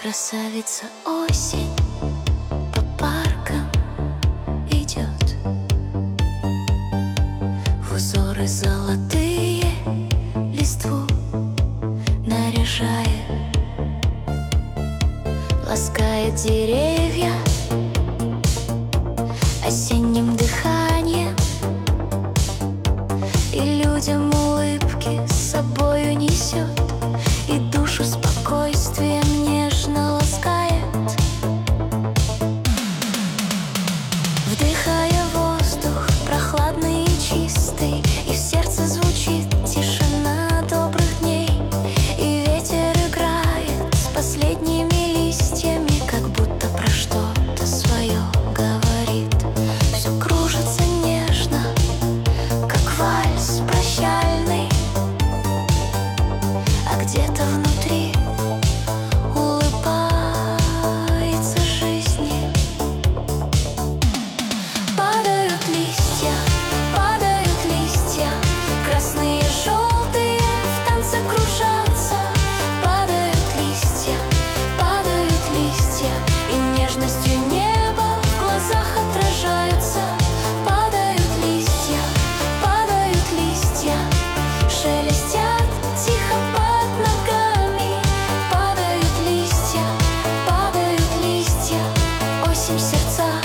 Красавица осень по паркам идет, в узоры золотые листву наряжая, ласкает деревья осенним дыханием, и людям улыбки с собою несет, и душу спокойствием нежно ласкает. Вдыхая воздух прохладный и чистый, и в сердце звучит тишина добрых дней, и ветер играет с последними листьями, как будто про что-то свое говорит. Все кружится нежно, как вальс прощальный, а где-то внутри улыбается жизни. Падают листья, красные, желтые в танце кружатся. Падают листья, и нежностью неба в глазах отражаются. Падают листья, шелестят тихо под ногами. Падают листья, осень в сердца